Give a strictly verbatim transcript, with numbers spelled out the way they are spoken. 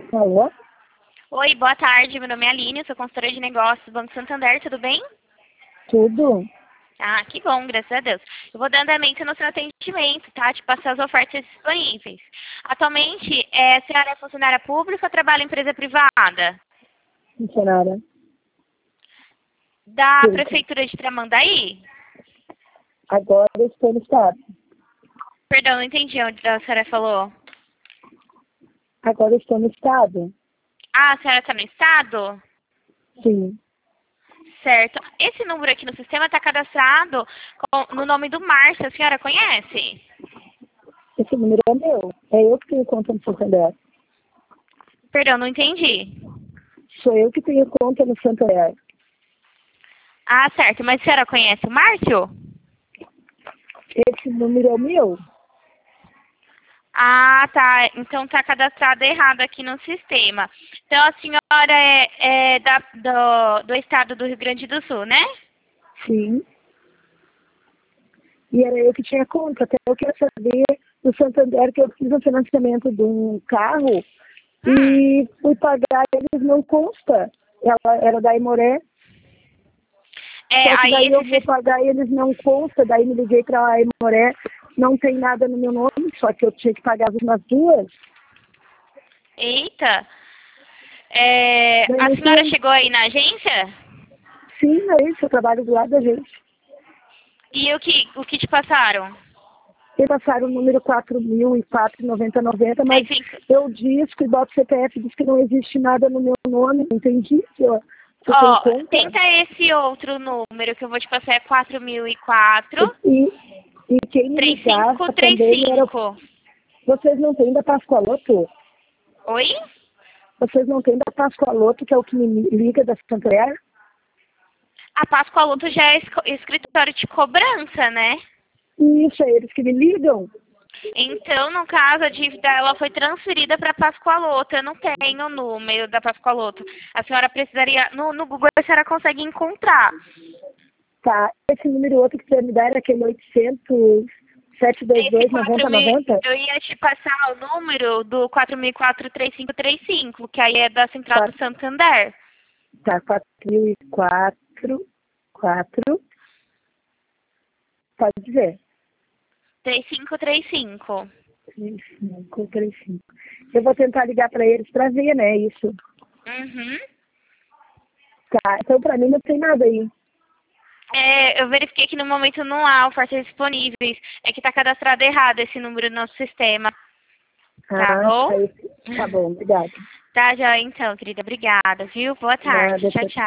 Alô? Oi, boa tarde. Meu nome é Aline, eu sou consultora de negócios do Banco Santander, tudo bem? Tudo? Ah, que bom, graças a Deus. Eu vou dar andamento no seu atendimento, tá? Te passar as ofertas disponíveis. Atualmente, é, a senhora é funcionária pública ou trabalha em empresa privada? Funcionária Da pública. Prefeitura de Tramandaí? Agora eu estou no estado. Perdão, não entendi onde a senhora falou. Agora eu estou no estado? Ah, a senhora está no estado? Sim. Certo. Esse número aqui no sistema está cadastrado com- no nome do Márcio, a senhora conhece? Esse número é meu. É eu que tenho conta no Santander. Perdão, não entendi. Sou eu que tenho conta no Santander. Ah, certo. Mas a senhora conhece o Márcio? Esse número é o meu? Ah, tá. Então tá cadastrado errado aqui no sistema. Então a senhora é, é da, do, do estado do Rio Grande do Sul, né? Sim. E era eu que tinha conta. Até eu quero saber do Santander que eu fiz um financiamento de um carro Hum. e fui pagar e eles não consta. Ela era da Imoré. É, Só que aí daí eu esse... vou sis- pagar e eles não constam, daí me liguei para a Imoré, não tem nada no meu nome, só que eu tinha que pagar umas duas. Eita. É, Daí a não senhora tem. chegou aí na agência? Sim, é isso, eu trabalho do lado da gente. E o que, o que te passaram? Eles passaram o número quatro mil e quatro, noventa, noventa, Aí mas fica... eu disse que o boto C P F diz que não existe nada no meu nome, não entendi se eu, se eu tenho Ó, conta. tenta esse outro número que eu vou te passar, é quatro mil e quatro, E, e quem me três cinco ligava três também era. cinco. Vocês não têm da Pascoaloto? Oi? Vocês não têm da Pascoaloto, que é o que me liga da Santander? A Páscoa Luto já é esco- escritório de cobrança, né? Isso, é eles que me ligam. Então, no caso, a dívida ela foi transferida para a Pascoaloto. Eu não tenho o número da Pascoaloto. A senhora precisaria... No, no Google a senhora consegue encontrar. Tá, esse número outro que você me dar era aquele oitocentos, sete dois Esse dois, quatro noventa mil... noventa? Eu ia te passar o número do quatro mil e quatro, três cinco três cinco, que aí é da Central Tá, do Santander. tá, quatro mil e quatro, quatro, pode dizer. três cinco três cinco. três cinco três cinco. Eu vou tentar ligar para eles para ver, né, isso. Uhum. Tá, então para mim não tem nada aí. É, eu verifiquei que no momento não há ofertas disponíveis. É que está cadastrado errado esse número no nosso sistema. Tá Ah, bom? tá, esse- tá bom, obrigada. Tá, já então, querida. Obrigada, viu? Boa tarde. Nada, Tchau, tchau, tchau. tchau.